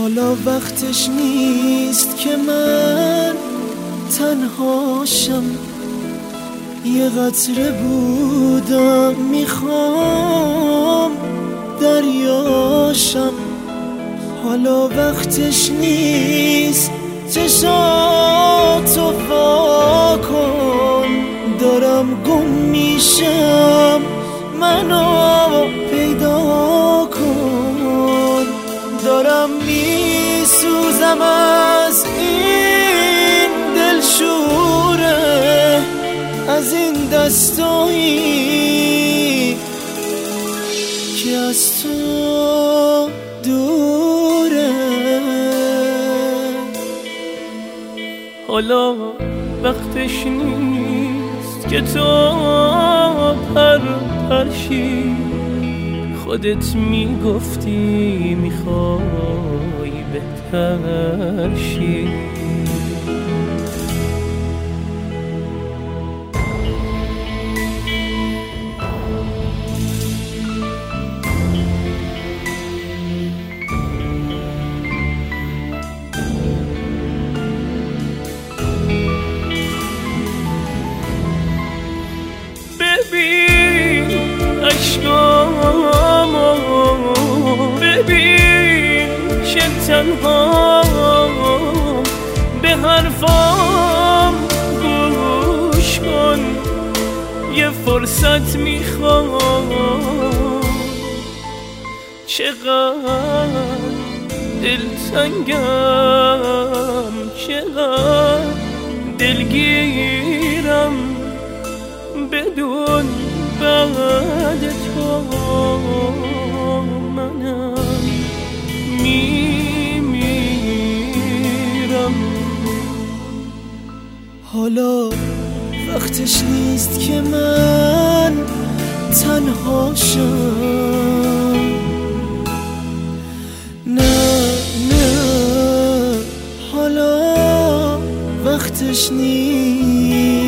حالا وقتش نیست که من تنهاشم، یه قطره بودم میخوام دریاشم. حالا وقتش نیست چشاتو وا کن، دارم گم میشم منو پیدا کن. دارم میسوزم از این دلشوره، از این دستایی که از تو دوره. حالا وقتش نیست که تو پرشی، خودت میگفتی میخوای بهتر شی. ببین چه تنها به حرفام گوش کن، یه فرصت میخوام. چقدر دلتنگم، چقدر دلگیرم، بدون بعد تو منم میمیرم. حالا وقتش نیست که من تنهاشم، نه نه، حالا وقتش نیست.